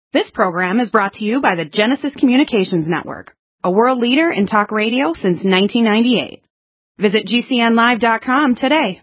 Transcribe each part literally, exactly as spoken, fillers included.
This program is brought to you by the Genesis Communications Network, a world leader in talk radio since nineteen ninety-eight. Visit G C N live dot com today.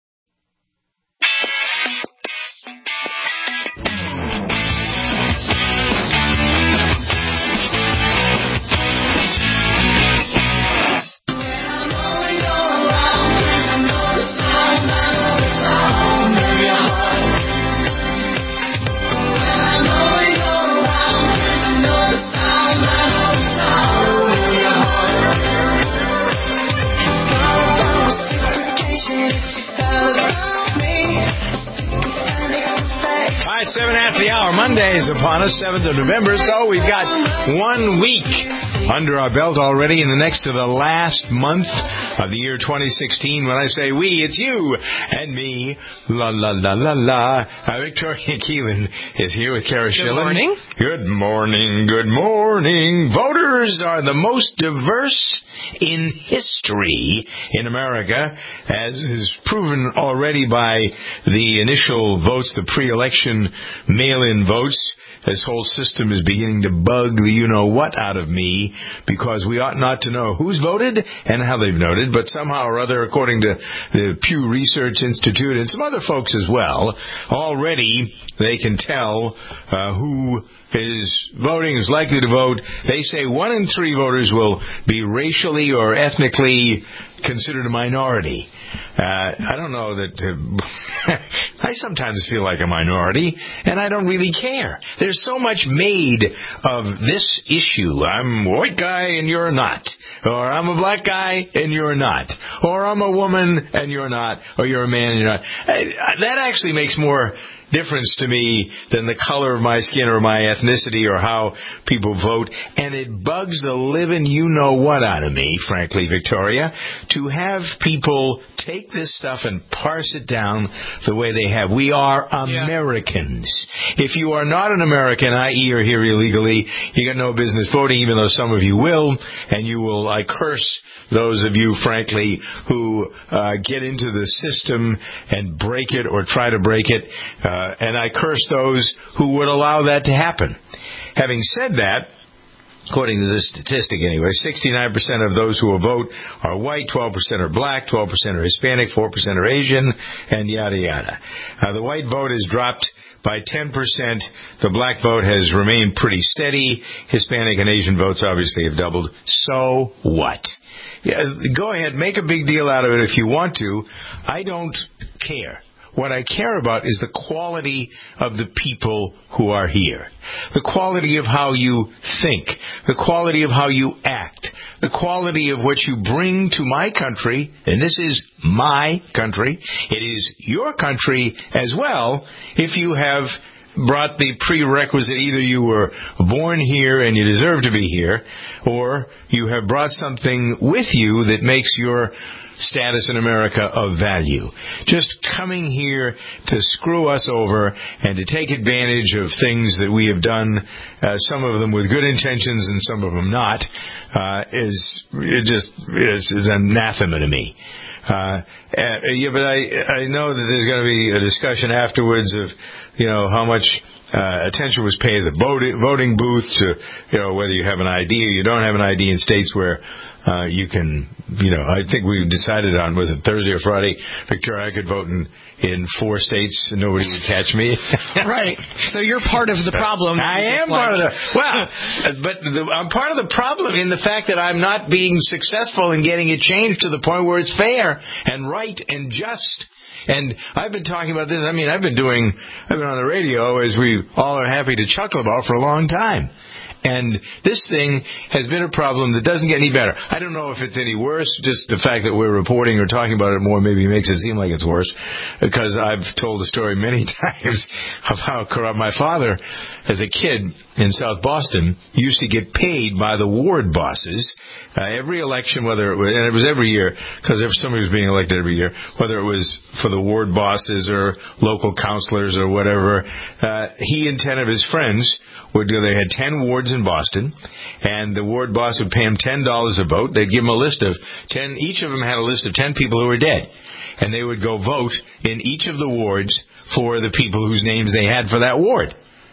Seven after the hour. Monday is upon us, seventh of November, so we've got one week under our belt already, and the next to the last month of the year twenty sixteen. When I say we, it's you and me. La, la, la, la, la. Uh, Victoria Keelan is here with Kara Schillen. Good morning. Good morning. Good morning. Voters are the most diverse in history in America, as is proven already by the initial votes, the pre-election mail-in votes. This whole system is beginning to bug the you-know-what out of me, because we ought not to know who's voted and how they've voted, but somehow or other, according to the Pew Research Institute and some other folks as well, already they can tell uh, who is voting, is likely to vote. They say one in three voters will be racially or ethnically considered a minority. Uh, I don't know that... Uh, I sometimes feel like a minority, and I don't really care. There's so much made of this issue. I'm a white guy and you're not. Or I'm a black guy and you're not. Or I'm a woman and you're not. Or you're a man and you're not. Uh, that actually makes more difference to me than the color of my skin or my ethnicity or how people vote. And it bugs the living you-know-what out of me, frankly, Victoria, to have people take this stuff and parse it down the way they have. We are Americans. Yeah. If you are not an American, that is you're here illegally, you got no business voting, even though some of you will, and you will, I curse those of you, frankly, who uh, get into the system and break it or try to break it. Uh, and I curse those who would allow that to happen. Having said that, according to this statistic anyway, sixty-nine percent of those who will vote are white, twelve percent are black, twelve percent are Hispanic, four percent are Asian, and yada yada. Uh, the white vote has dropped by ten percent. The black vote has remained pretty steady. Hispanic and Asian votes obviously have doubled. So what? Yeah, go ahead, make a big deal out of it if you want to. I don't care. What I care about is the quality of the people who are here. The quality of how you think. The quality of how you act. The quality of what you bring to my country. And this is my country. It is your country as well if you have brought the prerequisite. Either you were born here and you deserve to be here, or you have brought something with you that makes your status in America of value. Just coming here to screw us over and to take advantage of things that we have done, uh, some of them with good intentions and some of them not, uh, is it just is, is anathema to me. Uh, uh, yeah, but I I know that there's going to be a discussion afterwards of, you know, how much uh, attention was paid to the voting, voting booth, to, you know, whether you have an I D or you don't have an I D in states where uh, you can, you know, I think we decided on, was it Thursday or Friday, Victoria, I could vote in, in four states and nobody would catch me. Right. So you're part of the problem. I am part of the, well, but the, I'm part of the problem in the fact that I'm not being successful in getting it changed to the point where it's fair and right and just. And I've been talking about this. I mean, I've been doing, I've been on the radio, as we all are happy to chuckle about, for a long time. And this thing has been a problem that doesn't get any better. I don't know if it's any worse. Just the fact that we're reporting or talking about it more maybe makes it seem like it's worse, because I've told the story many times of how corrupt my father, as a kid in South Boston, used to get paid by the ward bosses uh, every election, whether it was, and it was every year, because if somebody was being elected every year, whether it was for the ward bosses or local councilors or whatever, uh, he and ten of his friends would do, they had ten wards in Boston, and the ward boss would pay him ten dollars a vote. They'd give him a list of ten, each of them had a list of ten people who were dead, and they would go vote in each of the wards for the people whose names they had for that ward.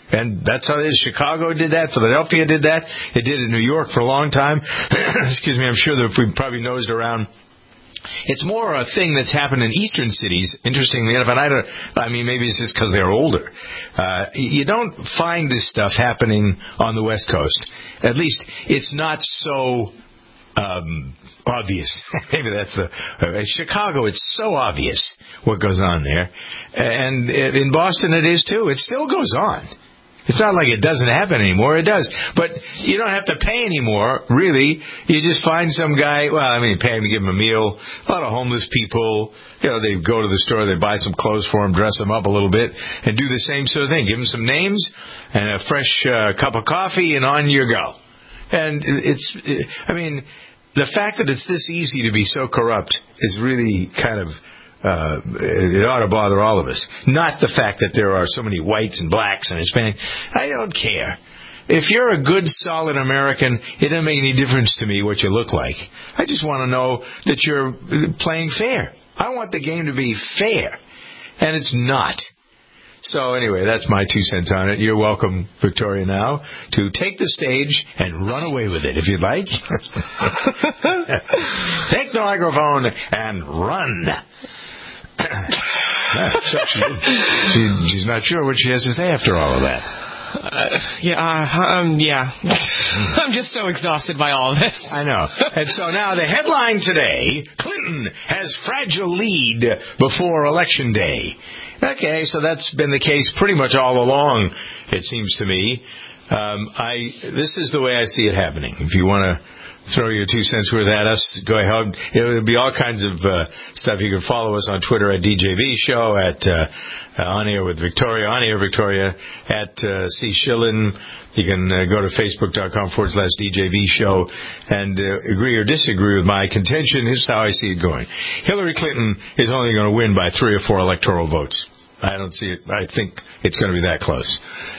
And that's how it is. Chicago did that. Philadelphia did that. It did in New York for a long time. Excuse me. I'm sure that we've probably nosed around. It's more a thing that's happened in eastern cities, interestingly enough, and I don't, I mean, maybe it's just because they're older. Uh, you don't find this stuff happening on the West Coast. At least it's not so um, obvious. Maybe that's the... Uh, Chicago, it's so obvious what goes on there. And in Boston it is too. It still goes on. It's not like it doesn't happen anymore. It does. But you don't have to pay anymore, really. You just find some guy, well, I mean, pay him to give him a meal. A lot of homeless people, you know, they go to the store, they buy some clothes for him, dress them up a little bit, and do the same sort of thing. Give them some names and a fresh uh, cup of coffee, and on you go. And it's, I mean, the fact that it's this easy to be so corrupt is really kind of... Uh, it ought to bother all of us. Not the fact that there are so many whites and blacks and Hispanics. I don't care. If you're a good, solid American, it doesn't make any difference to me what you look like. I just want to know that you're playing fair. I want the game to be fair. And it's not. So anyway, that's my two cents on it. You're welcome, Victoria, now to take the stage and run away with it, if you'd like. Take the microphone and run. So she, she, she's not sure what she has to say after all of that. Uh, yeah, uh, um, yeah. I'm just so exhausted by all of this. I know. And so now the headline today, Clinton has fragile lead before Election Day. Okay, so that's been the case pretty much all along, it seems to me. Um, I this is the way I see it happening. If you want to throw your two cents worth at us, go ahead. It'll be all kinds of uh, stuff. You can follow us on Twitter at D J V Show, at uh, On Air with Victoria, On Air Victoria, at uh, C. Schillen. You can uh, go to Facebook.com forward slash DJV Show and uh, agree or disagree with my contention. Here's how I see it going. Hillary Clinton is only going to win by three or four electoral votes. I don't see it. I think it's going to be that close.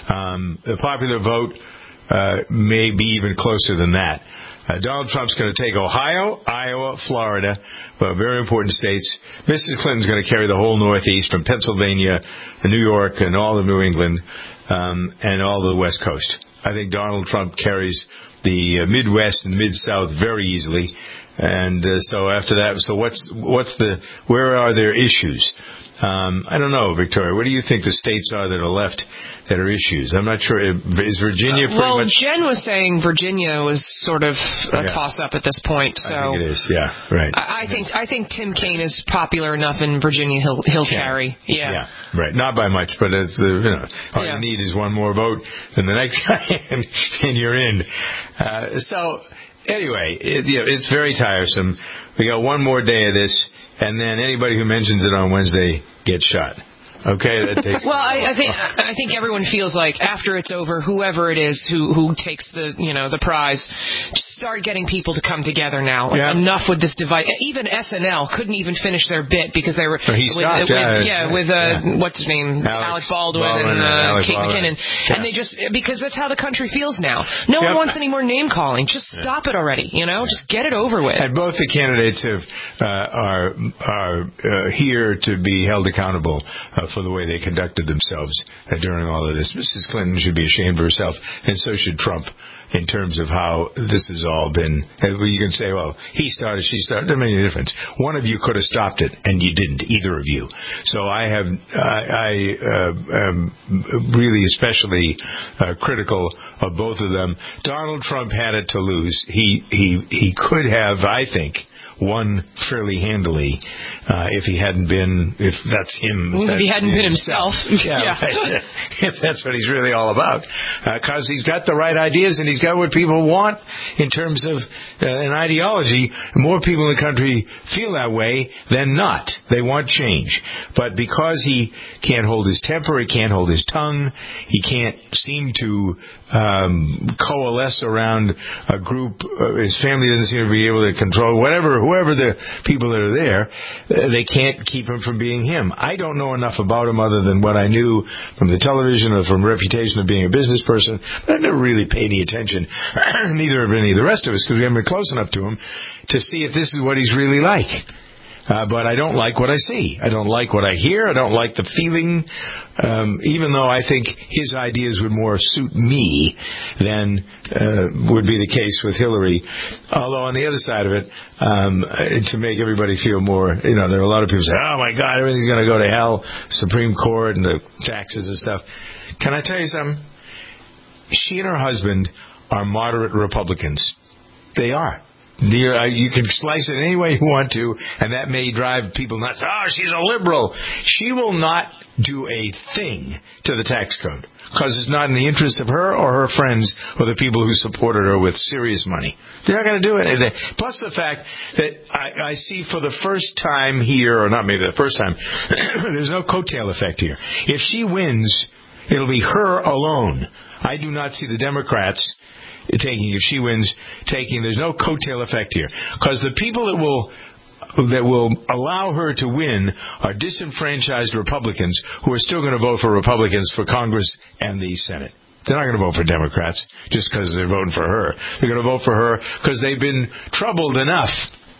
Um, the popular vote uh, may be even closer than that. Uh, Donald Trump's going to take Ohio, Iowa, Florida, uh, very important states. Missus Clinton's going to carry the whole Northeast from Pennsylvania, New York, and all of New England, um, and all of the West Coast. I think Donald Trump carries the uh, Midwest and Mid-South very easily. And uh, so after that, so what's what's the where are their issues? Um, I don't know, Victoria. What do you think the states are that are left that are issues? I'm not sure. Is Virginia pretty well, much... Jen was saying Virginia was sort of a yeah. toss-up at this point. So I think it is, yeah, right. I, I think I think Tim Kaine is popular enough in Virginia. He'll he'll yeah. carry. Yeah. yeah, right. Not by much, but it's, uh, you know, all yeah. you need is one more vote than the next guy, and, and you're in. Uh, so anyway, it, you know, it's very tiresome. We got one more day of this, and then anybody who mentions it on Wednesday gets shot. Okay, that takes. Well, I, I think I think everyone feels like after it's over, whoever it is who who takes the you know the prize, just start getting people to come together now. Like, yeah. Enough with this divide. Even S N L couldn't even finish their bit because they were. So he with, stopped, with, yeah, yeah, with uh, yeah. what's his name, Alex, Alec Baldwin, Baldwin and, uh, and Alec Kate Baldwin. McKinnon, Yeah. and they just because that's how the country feels now. No yep. one wants any more name calling. Just stop it already. You know, yeah. just get it over with. And both the candidates have uh, are are uh, here to be held accountable uh, for the way they conduct themselves uh, during all of this. Missus Clinton should be ashamed of herself, and so should Trump, in terms of how this has all been. Uh, you can say, well, he started, she started. Doesn't make any difference. One of you could have stopped it, and you didn't, either of you. So I have, I, I uh, am really especially uh, critical of both of them. Donald Trump had it to lose. He he he could have, I think, won fairly handily uh, if he hadn't been, if that's him. If, if he hadn't been himself. Yeah, yeah. Right. If that's what he's really all about. Because uh, he's got the right ideas and he's got what people want in terms of uh, an ideology. More people in the country feel that way than not. They want change. But because he can't hold his temper, he can't hold his tongue, he can't seem to um, coalesce around a group, uh, his family doesn't seem to be able to control whatever, whoever the people that are there, uh, they can't keep him from being him. I don't know enough about him other than what I knew from the television or from reputation of being a business person, but I never really paid any attention, neither have any of the rest of us, because we haven't been close enough to him to see if this is what he's really like. Uh, but I don't like what I see. I don't like what I hear. I don't like the feeling, um, even though I think his ideas would more suit me than uh, would be the case with Hillary. Although on the other side of it, um, to make everybody feel more, you know, there are a lot of people say, oh, my God, everything's going to go to hell, Supreme Court and the taxes and stuff. Can I tell you something? She and her husband are moderate Republicans. They are. You can slice it any way you want to, and that may drive people nuts. Oh, she's a liberal. She will not do a thing to the tax code because it's not in the interest of her or her friends or the people who supported her with serious money. They're not going to do it. Plus the fact that I, I see for the first time here, or not maybe the first time, there's no coattail effect here. If she wins, it'll be her alone. I do not see the Democrats taking, if she wins, taking, there's no coattail effect here. Because the people that will that will allow her to win are disenfranchised Republicans who are still going to vote for Republicans for Congress and the Senate. They're not going to vote for Democrats just because they're voting for her. They're going to vote for her because they've been troubled enough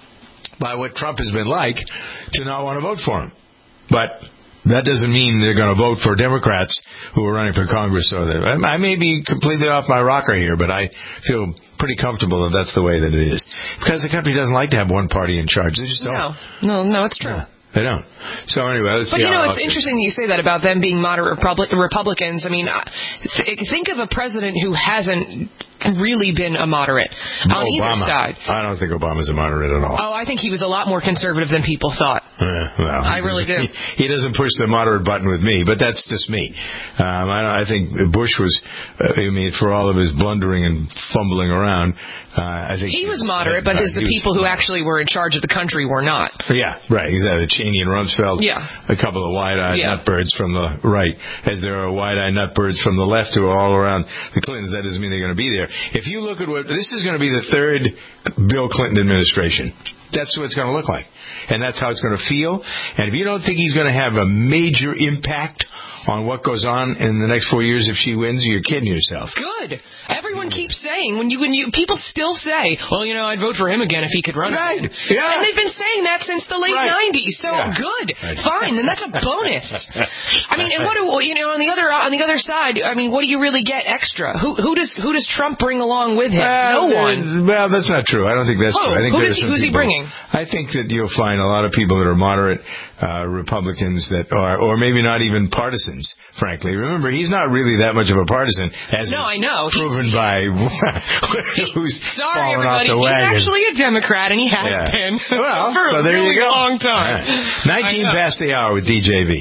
by what Trump has been like to not want to vote for him. But that doesn't mean they're going to vote for Democrats who are running for Congress. So that I may be completely off my rocker here, but I feel pretty comfortable that that's the way that it is. Because the country doesn't like to have one party in charge. They just don't. No, no, no, it's true. Yeah. They don't. So anyway, let's but see. But you know, how it's interesting that you say that about them being moderate Republic- Republicans. I mean, think of a president who hasn't really been a moderate no, on either Obama. side. I don't think Obama's a moderate at all. Oh, I think he was a lot more conservative than people thought. Uh, well, I really do. He, he doesn't push the moderate button with me, but that's just me. Um, I, I think Bush was, uh, I mean, for all of his blundering and fumbling around, uh, I think he was moderate, but his, the people who actually were in charge of the country were not. Yeah, right. Exactly. Cheney and Rumsfeld. Yeah. A couple of wide-eyed yeah. nutbirds from the right, as there are wide-eyed nutbirds from the left who are all around the Clintons. That doesn't mean they're going to be there. If you look at what this is going to be, the third Bill Clinton administration. That's what it's going to look like, and that's how it's going to feel. And if you don't think he's going to have a major impact on what goes on in the next four years if she wins, you're kidding yourself. Good. Everyone keeps saying, when you when you people still say, well, you know, I'd vote for him again if he could run right. again. Yeah. And they've been saying that since the late right. nineties. So yeah. good. Right. Fine. Then that's a bonus. I mean, and what do you know on the other on the other side? I mean, what do you really get extra? Who who does who does Trump bring along with him? Uh, no one. Well, that's not true. I don't think that's Who? true. I think Who does he, who's people, he bringing? I think that you'll find a lot of people that are moderate uh, Republicans that are, or maybe not even partisans. Frankly, remember, he's not really that much of a partisan, as no, I know. proven he's, by who's sorry, fallen everybody. off the wagon. He's actually a Democrat, and he has yeah. been well, for so a there really you go. long time. Right. Nineteen past the hour with D J V.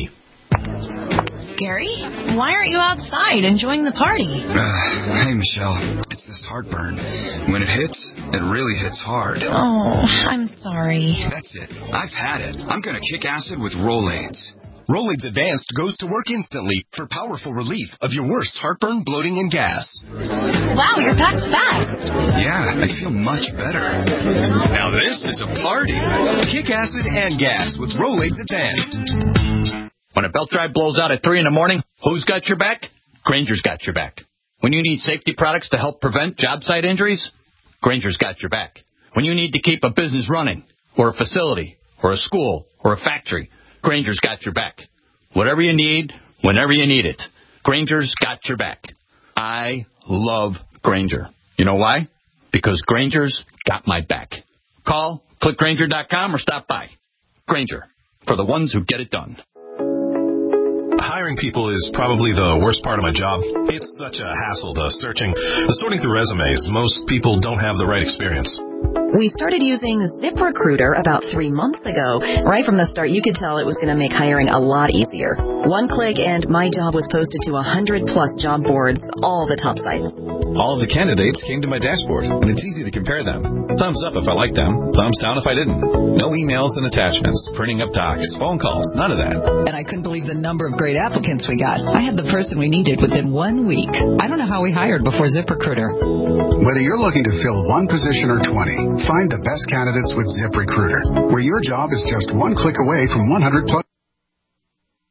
Gary, why aren't you outside enjoying the party? Uh, hey, Michelle. It's this heartburn. When it hits, it really hits hard. Oh, I'm sorry. That's it. I've had it. I'm going to kick acid with Rolaids. Rolaids Advanced goes to work instantly for powerful relief of your worst heartburn, bloating, and gas. Wow, you're packed fast. Yeah, I feel much better. Now this is a party. Kick acid and gas with Rolaids Advanced. When a belt drive blows out at three in the morning, who's got your back? Granger's got your back. When you need safety products to help prevent job site injuries, Granger's got your back. When you need to keep a business running, or a facility, or a school, or a factory, Granger's got your back. Whatever you need, whenever you need it, Granger's got your back. I love Granger. You know why? Because Granger's got my back. Call, click Granger dot com, or stop by. Granger, for the ones who get it done. Hiring people is probably the worst part of my job. It's such a hassle, the searching, the sorting through resumes. Most people don't have the right experience. We started using ZipRecruiter about three months ago. Right from the start, you could tell it was going to make hiring a lot easier. One click and my job was posted to one hundred plus job boards, all the top sites. All of the candidates came to my dashboard, and it's easy to compare them. Thumbs up if I liked them, thumbs down if I didn't. No emails and attachments, printing up docs, phone calls, none of that. And I couldn't believe the number of great applicants we got. I had the person we needed within one week. I don't know how we hired before ZipRecruiter. Whether you're looking to fill one position or twenty, find the best candidates with ZipRecruiter, where your job is just one click away from one hundred plus.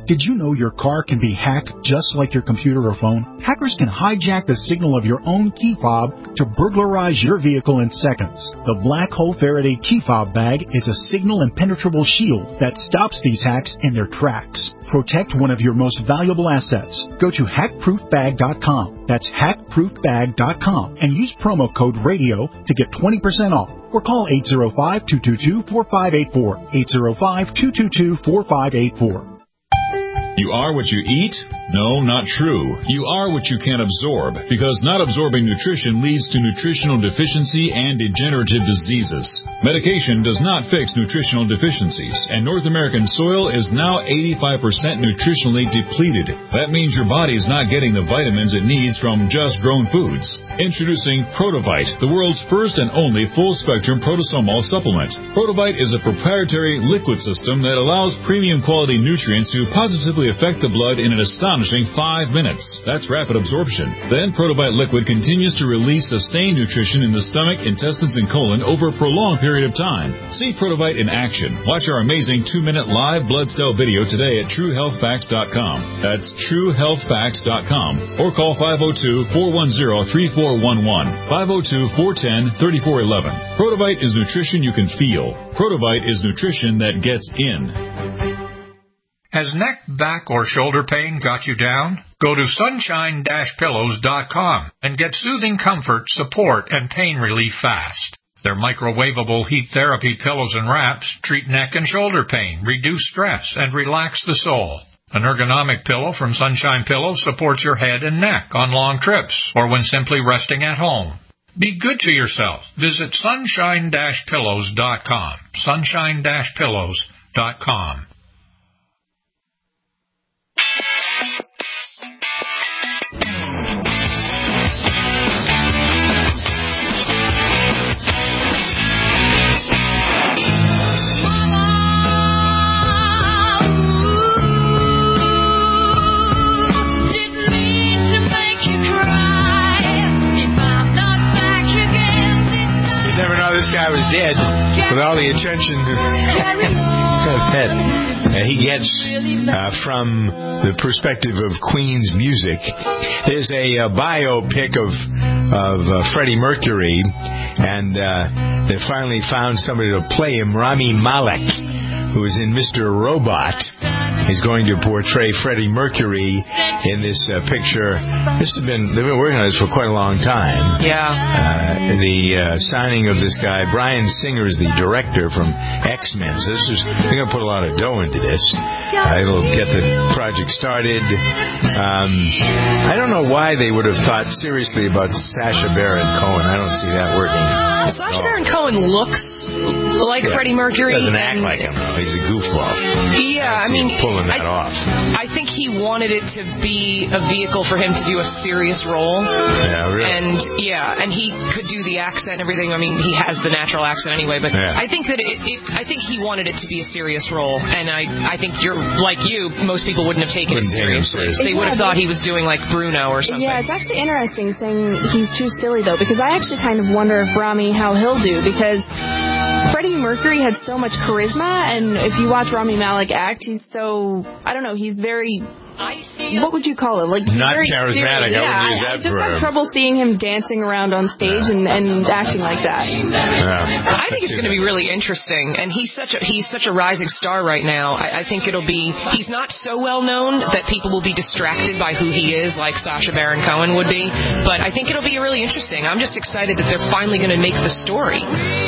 Did you know your car can be hacked just like your computer or phone? Hackers can hijack the signal of your own key fob to burglarize your vehicle in seconds. The Black Hole Faraday key fob bag is a signal impenetrable shield that stops these hacks in their tracks. Protect one of your most valuable assets. Go to hack proof bag dot com. That's hack proof bag dot com and use promo code RADIO to get twenty percent off. Or call eight zero five, two two two, four five eight four. eight zero five, two two two, four five eight four. You are what you eat? No, not true. You are what you can absorb, because not absorbing nutrition leads to nutritional deficiency and degenerative diseases. Medication does not fix nutritional deficiencies, and North American soil is now eighty-five percent nutritionally depleted. That means your body is not getting the vitamins it needs from just grown foods. Introducing Protovite, the world's first and only full-spectrum protosomal supplement. Protovite is a proprietary liquid system that allows premium quality nutrients to positively affect the blood in an astonishing five minutes. That's rapid absorption. Then Protovite liquid continues to release sustained nutrition in the stomach, intestines, and colon over a prolonged period of time. See Protovite in action. Watch our amazing two-minute live blood cell video today at true health facts dot com. That's true health facts dot com. Or call five oh two, four one zero, three four one one, five oh two, four one zero, three four one one. Protovite is nutrition you can feel. Protovite is nutrition that gets in. Has neck, back, or shoulder pain got you down? Go to sunshine dash pillows dot com and get soothing comfort, support, and pain relief fast. Their microwavable heat therapy pillows and wraps treat neck and shoulder pain, reduce stress, and relax the soul. An ergonomic pillow from Sunshine Pillows supports your head and neck on long trips or when simply resting at home. Be good to yourself. Visit sunshine dash pillows dot com. sunshine dash pillows dot com. This guy was dead with all the attention that uh, he gets uh, from the perspective of Queen's music. There's a uh, biopic of of uh, Freddie Mercury, and uh, they finally found somebody to play him. Rami Malek, who is in Mister Robot, is going to portray Freddie Mercury in this uh, picture. This has been they've been working on this for quite a long time. Yeah. Uh, the uh, signing of this guy, Bryan Singer, is the director from X-Men. So this is they're going to put a lot of dough into this. Uh, it'll get the project started. Um, I don't know why they would have thought seriously about Sacha Baron Cohen. I don't see that working. Sacha Baron Cohen looks like yeah. Freddie Mercury. Doesn't act like him. He's a goofball. Yeah, I, I mean, pulling that I, off. I think he wanted it to be a vehicle for him to do a serious role. Yeah, really. And yeah, and he could do the accent and everything. I mean, he has the natural accent anyway. But yeah. I think that it, it. I think he wanted it to be a serious role, and I. I think you're like you. Most people wouldn't have taken wouldn't it seriously. seriously. They would have thought he was doing like Bruno or something. Yeah, it's actually interesting saying he's too silly though, because I actually kind of wonder if Rami how he'll do, because Freddie Mercury had so much charisma, and if you watch Rami Malek act, he's so, I don't know, he's very, what would you call it? Like Not very charismatic. Serious. I wouldn't yeah, use that I just for have him. trouble seeing him dancing around on stage yeah. and, and acting like that. Yeah. I think it's going to be really interesting, and he's such a he's such a rising star right now. I, I think it'll be. He's not so well known that people will be distracted by who he is, like Sacha Baron Cohen would be. But I think it'll be really interesting. I'm just excited that they're finally going to make the story.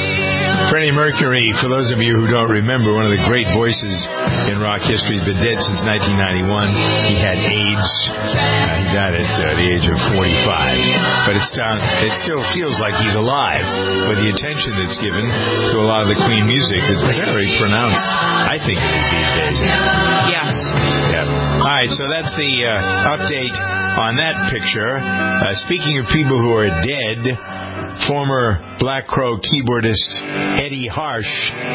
Freddie Mercury, for those of you who don't remember, one of the great voices in rock history, been dead since nineteen ninety-one. He had AIDS. Uh, he died at uh, the age of forty-five. But it's uh, it still feels like he's alive with the attention that's given to a lot of the Queen music. It's very pronounced, I think, these days. Yes. Yeah. All right, so that's the uh, update on that picture. Uh, speaking of people who are dead, former Black Crow keyboardist Eddie Harsh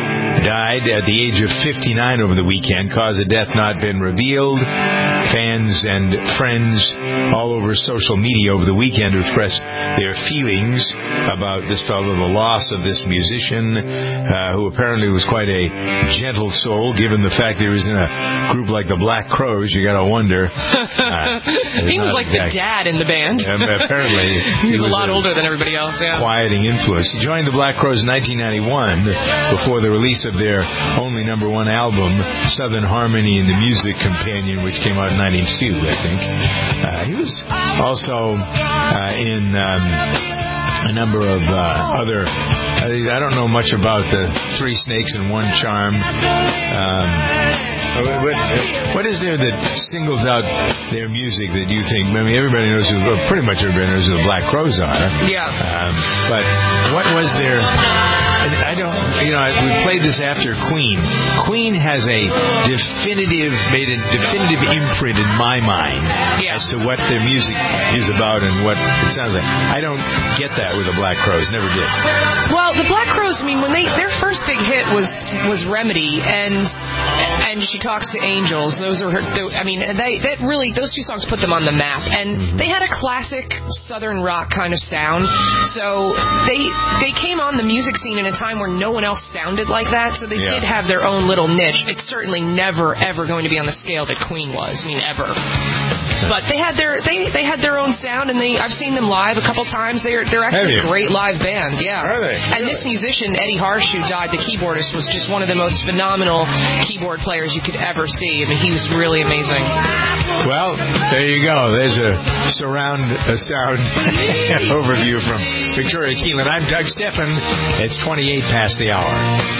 died at the age of fifty-nine over the weekend. Cause of death not been revealed. Fans and friends all over social media over the weekend expressed expressed their feelings about this fellow, the loss of this musician, uh, who apparently was quite a gentle soul, given the fact that he was in a group like the Black Crowes. You got to wonder. Uh, he was like exact, the dad in the band. Um, apparently. he, was he was a lot a older than everybody else, yeah. Quieting influence. He joined the Black Crowes in nineteen ninety-one before the release of their only number one album, Southern Harmony and the Music Companion, which came out in ninety-two, I think. Uh, he was also uh, in um, a number of uh, other... I don't know much about the Three Snakes and One Charm. Um, what, what is there that singles out their music that you think? I mean, everybody knows who, well, pretty much everybody knows who the Black Crowes are. Yeah. Um, but what was their? I don't. You know, we played this after Queen. Queen has a definitive, made a definitive imprint in my mind yeah. as to what their music is about and what it sounds like. I don't get that with the Black Crowes. Never did. Well, the Black Crowes, I mean, when they their first big hit was was Remedy and and She Talks to Angels. Those are her. I mean, they that really those two songs put them on the map, and mm-hmm. they had a classic Southern rock kind of sound. So they they came on the music scene in a time where no one else sounded like that. So they yeah. did have their own little niche. It's certainly never ever going to be on the scale that Queen was. I mean, ever. But they had their they, they had their own sound, and they I've seen them live a couple times. They're they're actually a great live band. Yeah. Are they? And really? This musician Eddie Harsh, who died, the keyboardist, was just one of the most phenomenal keyboard players you could ever see. I mean, he was really amazing. Well, there you go. There's a surround a sound overview from Victoria Keelan. I'm Doug Steffen. It's twenty-eight past the hour.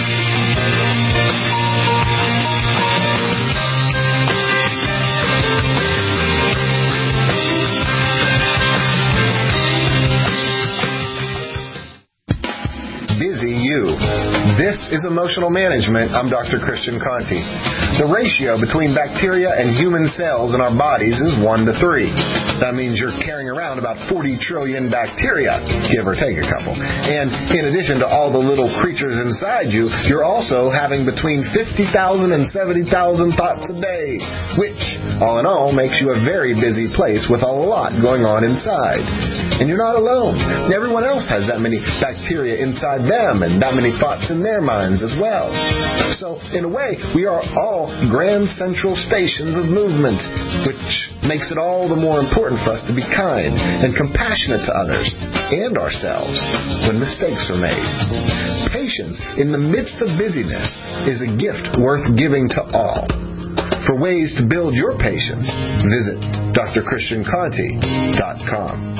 Busy you. This is Emotional Management. I'm Doctor Christian Conti. The ratio between bacteria and human cells in our bodies is one to three. That means you're carrying around about forty trillion bacteria, give or take a couple. And in addition to all the little creatures inside you, you're also having between fifty thousand and seventy thousand thoughts a day, which, all in all, makes you a very busy place with a lot going on inside. And you're not alone. Everyone else has that many bacteria inside them and that many thoughts in their minds as well. So, in a way, we are all grand central stations of movement, which makes it all the more important for us to be kind and compassionate to others and ourselves when mistakes are made. Patience in the midst of busyness is a gift worth giving to all. For ways to build your patience, visit D R Christian Conti dot com.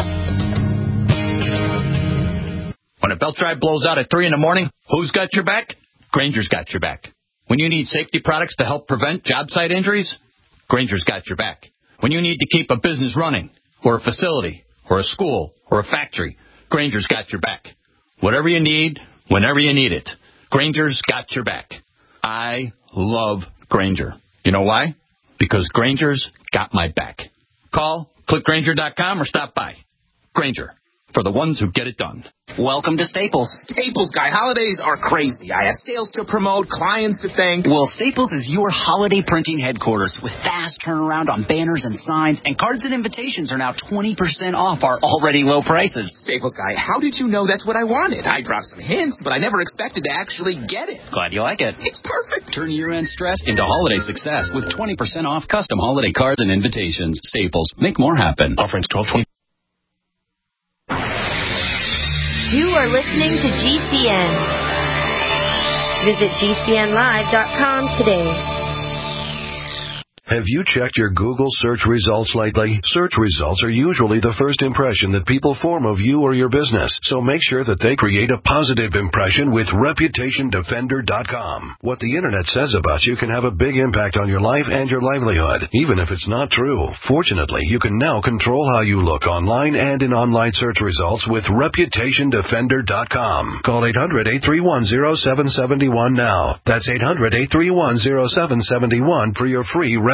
When a belt drive blows out at three in the morning, who's got your back? Granger's got your back. When you need safety products to help prevent job site injuries, Granger's got your back. When you need to keep a business running, or a facility, or a school, or a factory, Granger's got your back. Whatever you need, whenever you need it, Granger's got your back. I love Granger. You know why? Because Granger's got my back. Call, click Granger dot com, or stop by. Granger, for the ones who get it done. Welcome to Staples. Staples, guy. Holidays are crazy. I have sales to promote, clients to thank. Well, Staples is your holiday printing headquarters with fast turnaround on banners and signs, and cards and invitations are now twenty percent off our already low prices. Staples, guy, how did you know that's what I wanted? I dropped some hints, but I never expected to actually get it. Glad you like it. It's perfect. Turn year-end stress into holiday success with twenty percent off custom holiday cards and invitations. Staples. Make more happen. Offerings twelve twenty. You are listening to G C N. Visit G C N live dot com today. Have you checked your Google search results lately? Search results are usually the first impression that people form of you or your business, so make sure that they create a positive impression with Reputation Defender dot com. What the Internet says about you can have a big impact on your life and your livelihood, even if it's not true. Fortunately, you can now control how you look online and in online search results with Reputation Defender dot com. Call eight hundred, eight three one, zero seven seven one now. That's eight hundred, eight three one, zero seven seven one for your free Reputation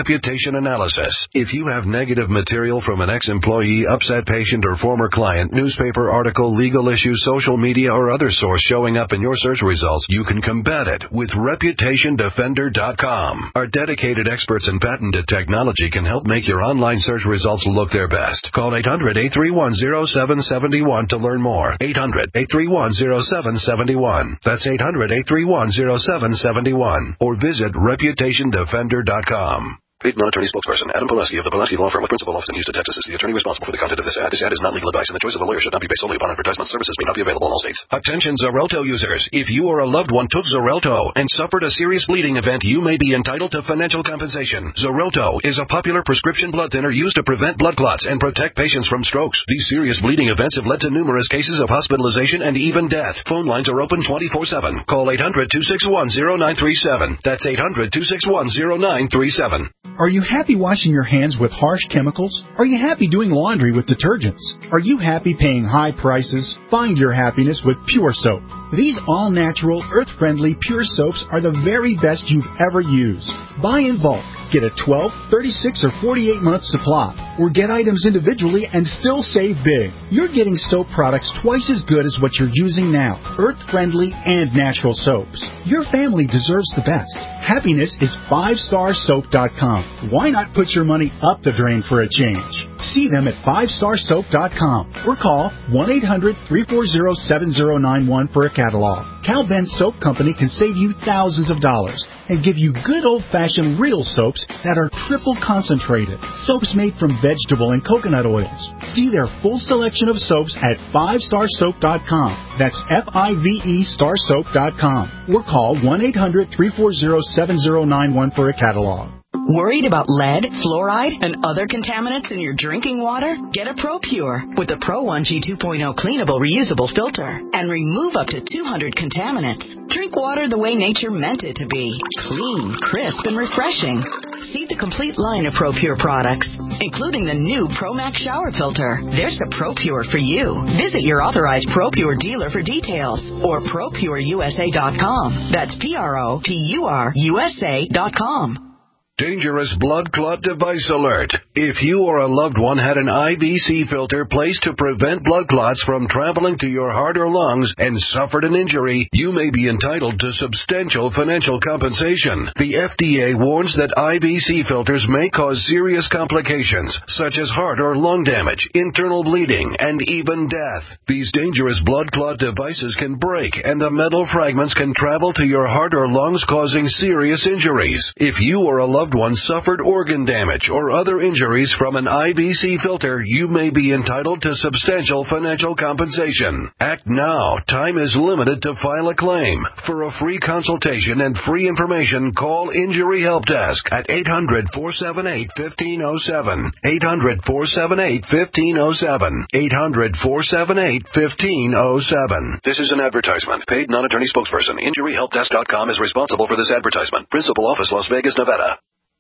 reputation analysis. If you have negative material from an ex-employee, upset patient, or former client, newspaper article, legal issue, social media, or other source showing up in your search results, you can combat it with reputation defender dot com. Our dedicated experts in patented technology can help make your online search results look their best. Call eight hundred, eight three one, zero seven seven one to learn more. eight hundred, eight three one, zero seven seven one. That's eight hundred, eight three one, zero seven seven one. Or visit reputation defender dot com. Paid non-attorney spokesperson Adam Poleski of the Poleski Law Firm with principal office in Houston, Texas is the attorney responsible for the content of this ad. This ad is not legal advice, and the choice of a lawyer should not be based solely upon advertisement. Services may not be available in all states. Attention Xarelto users. If you or a loved one took Xarelto and suffered a serious bleeding event, you may be entitled to financial compensation. Xarelto is a popular prescription blood thinner used to prevent blood clots and protect patients from strokes. These serious bleeding events have led to numerous cases of hospitalization and even death. Phone lines are open twenty-four seven. Call eight hundred, two six one, zero nine three seven. That's eight hundred, two six one, zero nine three seven. Are you happy washing your hands with harsh chemicals? Are you happy doing laundry with detergents? Are you happy paying high prices? Find your happiness with Pure Soap. These all-natural, earth-friendly Pure Soaps are the very best you've ever used. Buy in bulk. Get a twelve, thirty-six, or forty-eight month supply. Or get items individually and still save big. You're getting soap products twice as good as what you're using now. Earth-friendly and natural soaps. Your family deserves the best. Happiness is five star soap dot com. Why not put your money up the drain for a change? See them at five star soap dot com or call one eight hundred, three four zero, seven zero nine one for a catalog. Cal Ben Soap Company can save you thousands of dollars and give you good old-fashioned real soaps that are triple concentrated. Soaps made from vegetable and coconut oils. See their full selection of soaps at five star soap dot com. That's F I V E star soap dot com. Or call one eight hundred, three four zero, seven zero nine one for a catalog. Worried about lead, fluoride, and other contaminants in your drinking water? Get a ProPure with the Pro one G two point oh cleanable reusable filter and remove up to two hundred contaminants. Drink water the way nature meant it to be. Clean, crisp, and refreshing. See the complete line of ProPure products, including the new ProMax shower filter. There's a ProPure for you. Visit your authorized ProPure dealer for details or Pro Pure U S A dot com. That's P R O P U R U S A dot com. Dangerous blood clot device alert. If you or a loved one had an I V C filter placed to prevent blood clots from traveling to your heart or lungs and suffered an injury, you may be entitled to substantial financial compensation. The F D A warns that I V C filters may cause serious complications, such as heart or lung damage, internal bleeding, and even death. These dangerous blood clot devices can break, and the metal fragments can travel to your heart or lungs, causing serious injuries. If you or a loved one suffered organ damage or other injuries from an I V C filter, you may be entitled to substantial financial compensation. Act now. Time is limited to file a claim. For a free consultation and free information, call Injury Help Desk at eight hundred, four seven eight, one five zero seven. eight hundred, four seven eight, one five zero seven. eight hundred, four seven eight, one five zero seven. This is an advertisement. Paid non-attorney spokesperson. Injury Help Desk dot com is responsible for this advertisement. Principal office, Las Vegas, Nevada.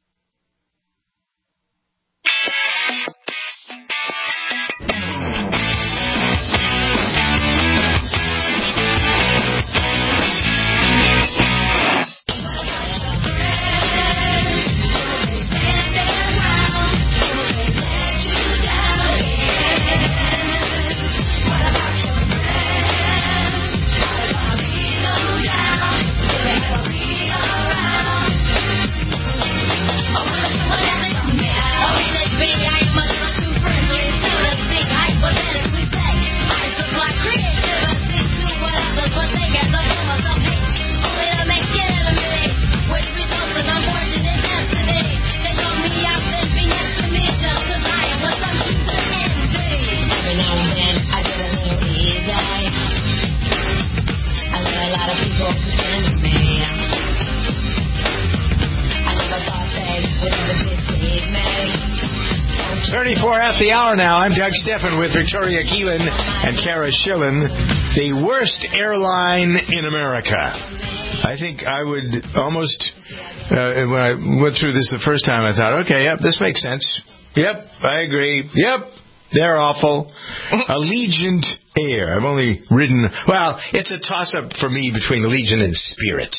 thirty-four at the hour now. I'm Doug Steffen with Victoria Keelan and Kara Schillen. The worst airline in America. I think I would almost, uh, when I went through this the first time, I thought, okay, yep, this makes sense. Yep, I agree. Yep, they're awful. Allegiant Air. I've only ridden, well, it's a toss-up for me between Allegiant and Spirit.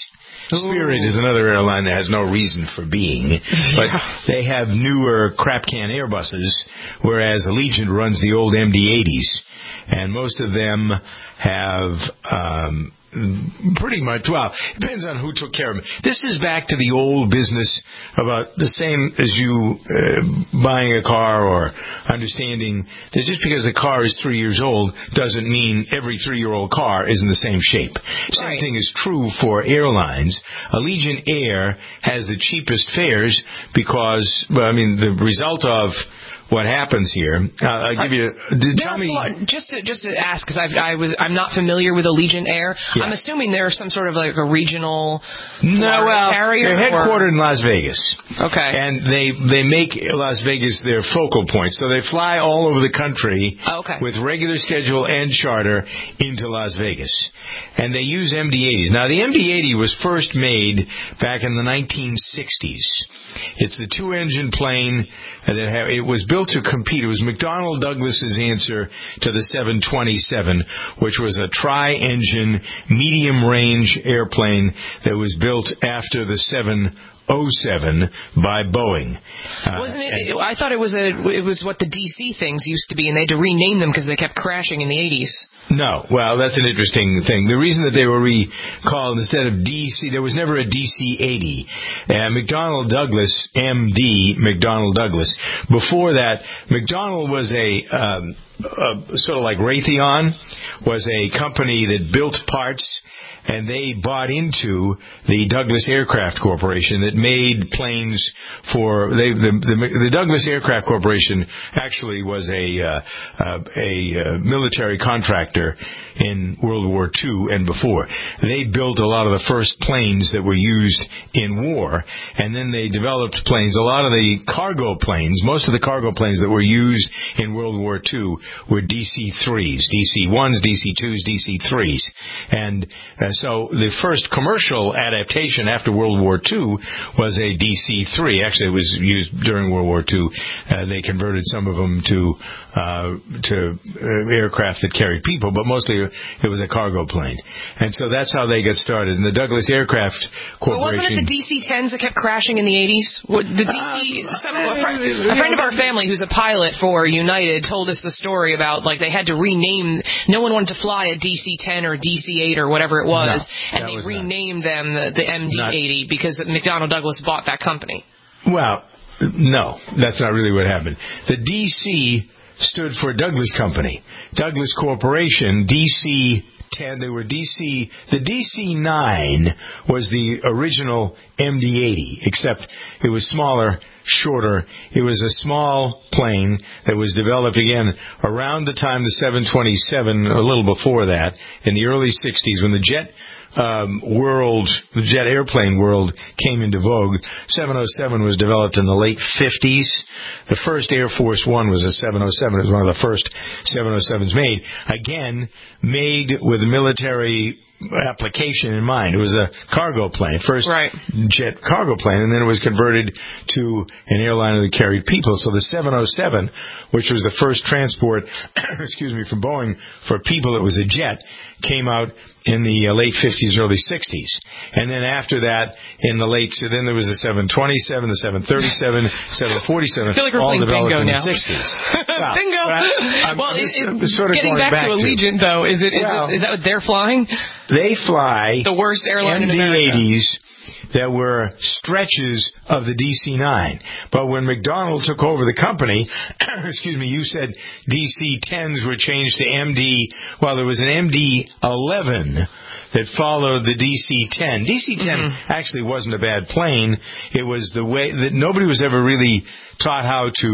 Spirit is another airline that has no reason for being, but Yeah. they have newer crap can Airbuses, whereas Allegiant runs the old M D eighties, and most of them have um, pretty much, well, it depends on who took care of them. This is back to the old business about the same as you uh, buying a car or understanding that just because the car is three years old doesn't mean every three-year-old car is in the same shape. Same Right. thing is true for airlines. Allegiant Air has the cheapest fares because, well, I mean, the result of what happens here. Uh, I'll give you. Did, tell me. Just to, just to ask, because I was I'm not familiar with Allegiant Air. Yeah. I'm assuming they're some sort of like a regional No, well, carrier. they're headquartered or? in Las Vegas. Okay. And they they make Las Vegas their focal point. So they fly all over the country okay. with regular schedule and charter into Las Vegas. And they use M D eighties. Now, the M D eighty was first made back in the nineteen sixties. It's the two-engine plane that have, it was built to compete. It was McDonnell Douglas's answer to the seven twenty-seven, which was a tri-engine, medium-range airplane that was built after the seven oh seven by Boeing. Uh, Wasn't it? I thought it was a. It was what the D C things used to be, and they had to rename them because they kept crashing in the eighties. No. Well, that's an interesting thing. The reason that they were recalled instead of D C, there was never a D C eighty. Uh, McDonnell Douglas, M D, McDonnell Douglas. Before that, McDonnell was a, um, a sort of like Raytheon, was a company that built parts, and they bought into the Douglas Aircraft Corporation that made planes for they, the, the the Douglas Aircraft Corporation actually was a uh, uh, a uh, military contractor in World War Two and before. They built a lot of the first planes that were used in war, and then they developed planes. A lot of the cargo planes, most of the cargo planes that were used in World War Two were D C threes, D C ones, D C twos, D C threes, and uh, so the first commercial adaptation after World War Two was a D C three. Actually, it was used during World War Two. Uh, they converted some of them to uh, to uh, aircraft that carried people, but mostly it was a cargo plane. And so that's how they got started. And the Douglas Aircraft Corporation... But wasn't it the D C tens that kept crashing in the eighties? The D C... Uh, some, a, friend, a friend of our family who's a pilot for United told us the story about, like, they had to rename... No one wanted to fly a D C ten or D C eight or whatever it was, no, and they was renamed not. them the, the M D eighty not. because McDonnell Douglas bought that company. Well, no, that's not really what happened. The D C stood for Douglas Company. Douglas Corporation, D C ten, they were D C, the D C nine was the original M D eighty, except it was smaller, shorter. It was a small plane that was developed again around the time the seven twenty-seven, a little before that, in the early sixties when the jet Um, world, the jet airplane world came into vogue. seven oh seven was developed in the late fifties. The first Air Force One was a seven oh seven. It was one of the first seven oh sevens made. Again, made with military application in mind. It was a cargo plane, first right. jet cargo plane, and then it was converted to an airliner that carried people. So the seven oh seven, which was the first transport, excuse me, from Boeing for people that was a jet, came out in the uh, late fifties, early sixties. And then after that, in the late, so then there was the seven twenty-seven, the seven thirty-seven, seven forty-seven, I feel like we're all playing developed bingo in now. the sixties. Well, bingo! I, I'm, well, I'm it, just, it, I'm sort of getting going back, back to Allegiant, though, is it, is, well, it, is that what they're flying? They fly the worst airline in America. M D eighties that were stretches of the D C nine. But when McDonnell took over the company, excuse me, you said D C tens were changed to M D. Well, there was an M D eleven that followed the D C ten. D C ten mm-hmm. actually wasn't a bad plane. It was the way that nobody was ever really taught how to,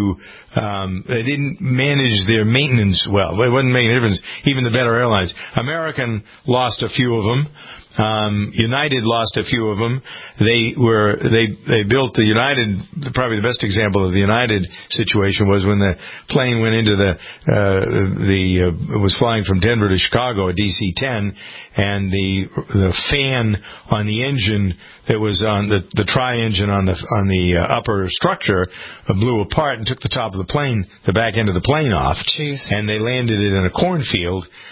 um, they didn't manage their maintenance well. It wasn't making a difference. Even the better airlines. American lost a few of them. Um, United lost a few of them. They were they they built the United. Probably the best example of the United situation was when the plane went into the uh, the uh, was flying from Denver to Chicago, a D C ten, and the the fan on the engine that was on the the tri-engine on the on the uh, upper structure uh, blew apart and took the top of the plane, the back end of the plane off. Jeez. And they landed it in a cornfield.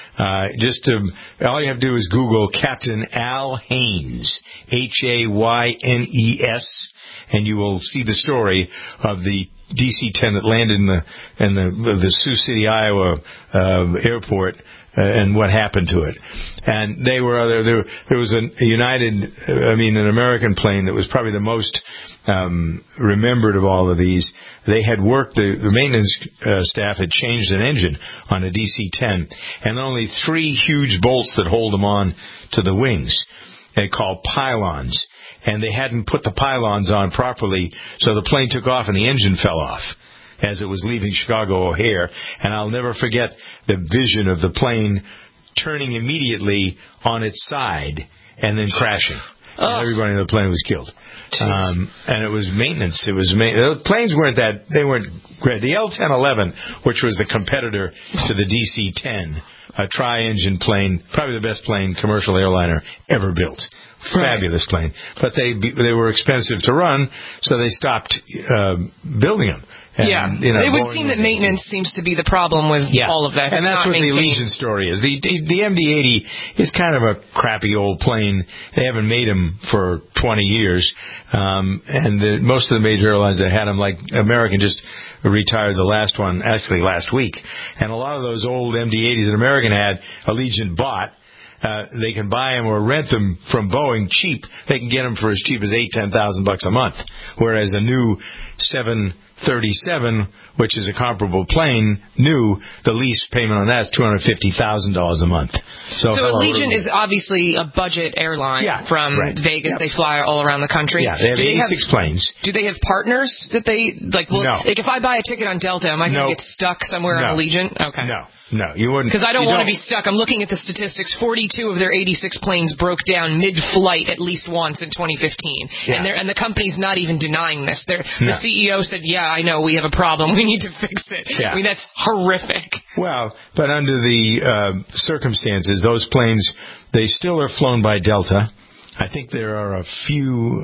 Uh, just to, all you have to do is Google Captain Al Haynes, H A Y N E S, and you will see the story of the D C ten that landed in the in the, the Sioux City, Iowa uh, airport. Uh, and what happened to it. And they were there. There, there was a, a United, I mean, an American plane that was probably the most um, remembered of all of these. They had worked, the, the maintenance uh, staff had changed an engine on a D C ten, and only three huge bolts that hold them on to the wings. They called pylons. And they hadn't put the pylons on properly, so the plane took off and the engine fell off as it was leaving Chicago O'Hare. And I'll never forget the vision of the plane turning immediately on its side and then crashing. Oh. And everybody in the plane was killed. Um, and it was maintenance. It was ma- the planes weren't that, they weren't great. The L ten eleven, which was the competitor to the D C ten, a tri-engine plane, probably the best plane, commercial airliner ever built. Fabulous right. plane. But they they were expensive to run, so they stopped uh, building them. And, yeah, you know, it would seem that maintenance seems to be the problem with yeah. all of that. And that's what maintained. the Allegiant story is. The, the the M D eighty is kind of a crappy old plane. They haven't made them for twenty years, um, and the, most of the major airlines that had them, like American, just retired the last one actually last week. And a lot of those old M D eighties that American had, Allegiant bought. Uh, they can buy them or rent them from Boeing cheap. They can get them for as cheap as eight, ten thousand bucks a month. Whereas a new seven thirty-seven, which is a comparable plane, new, the lease payment on that is two hundred fifty thousand dollars a month. So, so Allegiant is obviously a budget airline yeah, from right. Vegas. Yep. They fly all around the country. Yeah, they have do eighty-six they have, planes. Do they have partners that they, like, well, no. like if I buy a ticket on Delta, am I going to no. get stuck somewhere no. on Allegiant? Okay. No. No, you wouldn't. Because I don't want to be stuck. I'm looking at the statistics. forty-two of their eighty-six planes broke down mid-flight at least once in twenty fifteen. Yeah. And, and the company's not even denying this. They're, no. The C E O said, yeah, I know, we have a problem. We need to fix it. Yeah. I mean, that's horrific. Well, but under the uh, circumstances, those planes, they still are flown by Delta. I think there are a few...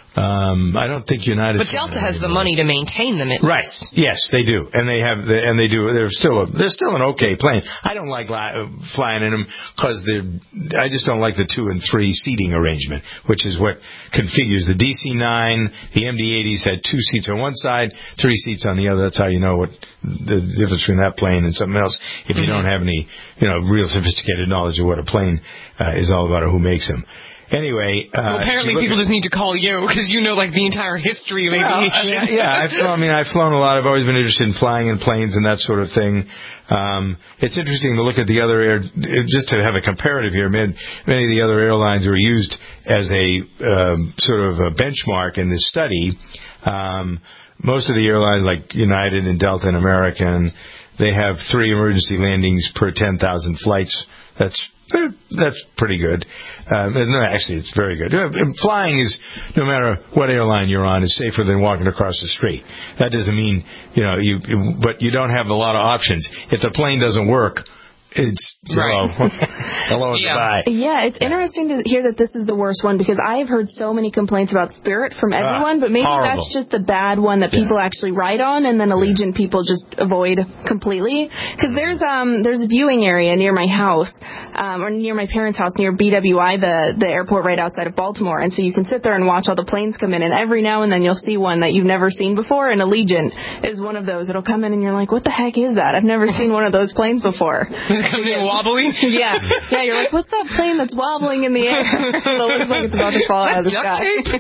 Um, I don't think United. But Delta has the money to maintain them, at right? least. Yes, they do, and they have, the, and they do. They're still, a, they're still an okay plane. I don't like li- flying in them because they're. I just don't like the two and three seating arrangement, which is what configures the D C nine. The M D eighties had two seats on one side, three seats on the other. That's how you know what the difference between that plane and something else. If you mm-hmm. don't have any, you know, real sophisticated knowledge of what a plane uh, is all about or who makes them. Anyway, uh, well, apparently people at, just need to call you because you know like the entire history of well, aviation. I mean, yeah, I've, I mean, I've flown a lot. I've always been interested in flying in planes and that sort of thing. Um, it's interesting to look at the other air, just to have a comparative here. Many, many of the other airlines were used as a um, sort of a benchmark in this study. Um, most of the airlines, like United and Delta and American, they have three emergency landings per ten thousand flights. That's That's pretty good. Uh, no, actually, it's very good. Flying is, no matter what airline you're on, is safer than walking across the street. That doesn't mean, you know, you, but you don't have a lot of options. If the plane doesn't work, it's right. hello, hello and yeah. goodbye. Yeah, it's interesting to hear that this is the worst one because I have heard so many complaints about Spirit from everyone, uh, but maybe horrible. that's just the bad one that people yeah. actually ride on, and then Allegiant yeah. people just avoid completely. Because there's um there's a viewing area near my house, um, or near my parents' house near B W I, the the airport right outside of Baltimore, and so you can sit there and watch all the planes come in, and every now and then you'll see one that you've never seen before, and Allegiant is one of those. It'll come in and you're like, what the heck is that? I've never seen one of those planes before. Coming in wobbly? yeah. Yeah, you're like, what's that plane that's wobbling in the air? It looks like it's about to fall out of the duct sky.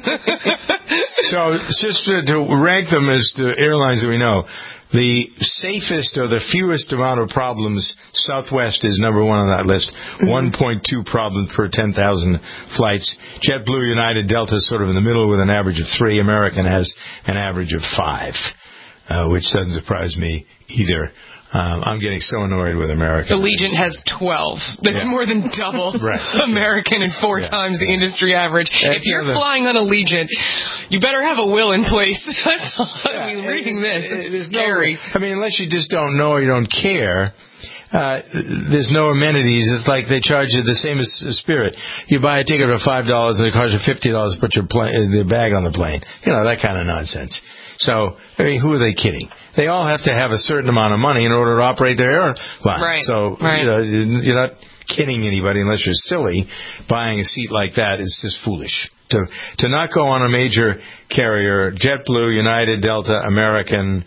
tape? So, just to, to rank them as the airlines that we know, the safest or the fewest amount of problems, Southwest is number one on that list. Mm-hmm. one point two problems per ten thousand flights. JetBlue, United, Delta is sort of in the middle with an average of three. American has an average of five, uh, which doesn't surprise me either. Um, I'm getting so annoyed with American. Allegiant has twelve. That's yeah. more than double right. American and four yeah. times the industry average. That's if you're the... flying on Allegiant, you better have a will in place. That's all. Yeah. I mean, reading this, it's, it's scary. No, I mean, unless you just don't know or you don't care, uh, there's no amenities. It's like they charge you the same as Spirit. You buy a ticket for five dollars and it costs you fifty dollars to put your plane, the bag on the plane. You know, that kind of nonsense. So, I mean, who are they kidding? they all have to have a certain amount of money in order to operate their airline. Right. So right. you know, you're not kidding anybody unless you're silly. Buying a seat like that is just foolish. To to not go on a major carrier, JetBlue, United, Delta, American,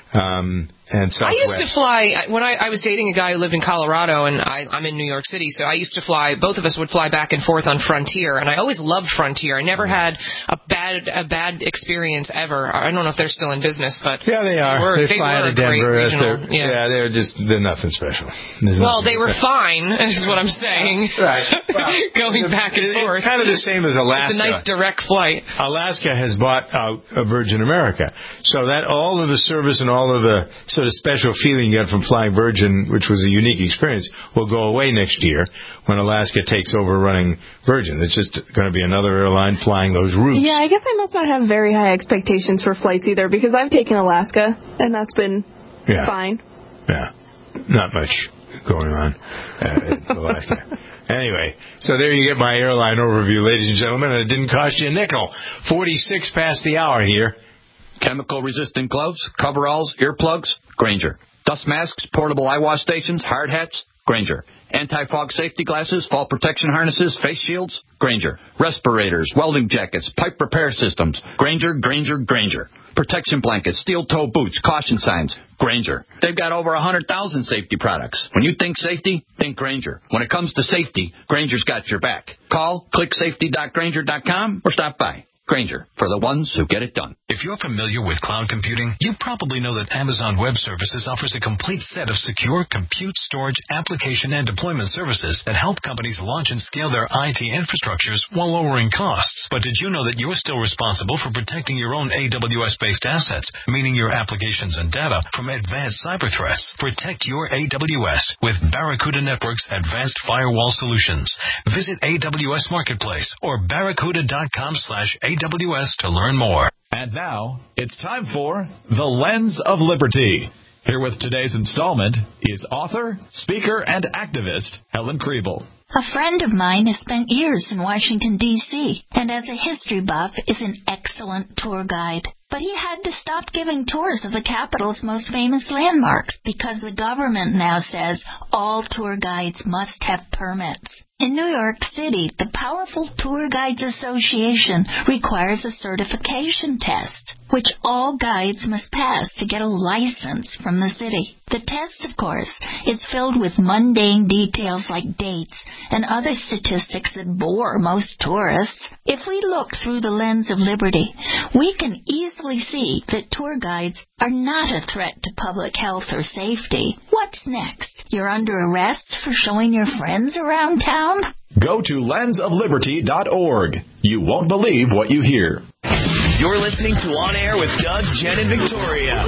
um, and Southwest. I used to fly, when I, I was dating a guy who lived in Colorado, and I, I'm in New York City, so I used to fly, both of us would fly back and forth on Frontier, and I always loved Frontier. I never had a bad a bad experience ever. I don't know if they're still in business, but yeah, they are. They were, they they fly were to Denver. regional, they're, yeah. yeah, they're just, they're nothing special. There's well, nothing they were special. fine, is what I'm saying. Right. Well, going back and it's forth. It's kind of the same as Alaska. It's a nice direct flight. Alaska has bought out Virgin America, so that all of the service and all of the sort of special feeling you got from flying Virgin, which was a unique experience, will go away next year when Alaska takes over running Virgin. It's just going to be another airline flying those routes. Yeah, I guess I must not have very high expectations for flights either, because I've taken Alaska, and that's been yeah. fine. Yeah, not much going on uh, in Alaska. Anyway, so there you get my airline overview, ladies and gentlemen, and it didn't cost you a nickel. forty-six past the hour here. Chemical-resistant gloves, coveralls, earplugs, Grainger. Dust masks, portable eye wash stations, hard hats, Grainger. Anti-fog safety glasses, fall protection harnesses, face shields, Grainger. Respirators, welding jackets, pipe repair systems, Grainger, Grainger, Grainger. Protection blankets, steel-toe boots, caution signs, Grainger. They've got over one hundred thousand safety products. When you think safety, think Grainger. When it comes to safety, Grainger's got your back. Call, click safety dot grainger dot com, or stop by. Grainger, for the ones who get it done. If you're familiar with cloud computing, you probably know that Amazon Web Services offers a complete set of secure compute, storage, application, and deployment services that help companies launch and scale their I T infrastructures while lowering costs. But did you know that you're still responsible for protecting your own A W S-based assets, meaning your applications and data, from advanced cyber threats? Protect your A W S with Barracuda Network's Advanced Firewall Solutions. Visit A W S Marketplace or barracuda dot com slash A W S to learn more. And now, it's time for The Lens of Liberty. Here with today's installment is author, speaker, and activist Helen Kriebel. A friend of mine has spent years in Washington, D C, and as a history buff is an excellent tour guide. But he had to stop giving tours of the capital's most famous landmarks because the government now says all tour guides must have permits. In New York City, the powerful Tour Guides Association requires a certification test, which all guides must pass to get a license from the city. The test, of course, is filled with mundane details like dates and other statistics that bore most tourists. If we look through the lens of liberty, we can easily see that tour guides are not a threat to public health or safety. What's next? You're under arrest for showing your friends around town? Go to lens of liberty dot org. You won't believe what you hear. You're listening to On Air with Doug, Jen, and Victoria.